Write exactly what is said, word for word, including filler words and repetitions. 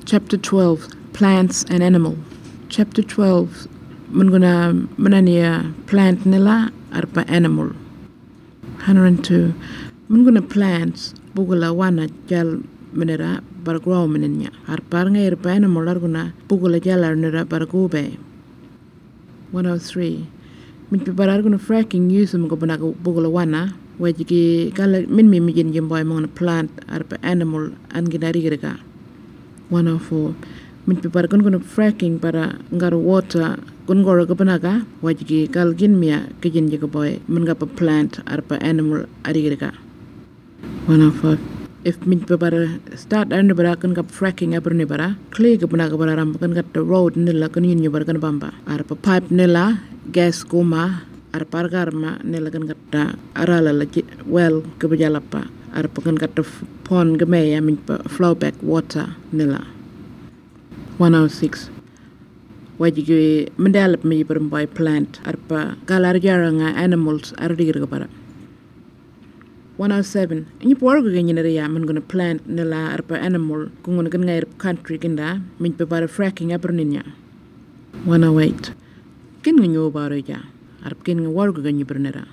Chapter twelve, Plants and Animal. Chapter twelve, mun guna manania plant nila arpa animal. one hundred two, mun guna plants bugula wana jal menera bar grow menenya. Arpa nga irpa animal arguna bugula jalar nera bar gube. one oh three, min pi bar arguna fracking yusum go banaga bugula wana wajigi kala min mi mijin jimboy mong plant arpa animal anginari girga. one oh four, min pi bar gun guna fracking para ngar water gun gora gabanaga wajigi kal gin mia kijin jiga boy mun ga pa plant arpa animal arigirga. one oh five, if min pi bar start arne bara kan ga fracking abrne bara clear gabanaga bara ram kan gat the road nilla kan yin bar kan bamba arpa pipe nilla gas kuma arpa garma nilla kan gat arala la well gabajalapa arpa kan gat pond gamaya min pa flow back water nilla. one oh six, wajigi mendelap mi berembai plant arpa galar jaranga animals ardigir bara. one oh seven, ini porgo ganyina ya men gonna plant nila arpa animal kung gonna ngair country kinda min pa bara fracking aberninya. one oh eight, kin nganyo bara ja arpa kin ngwargo ganyi bernera.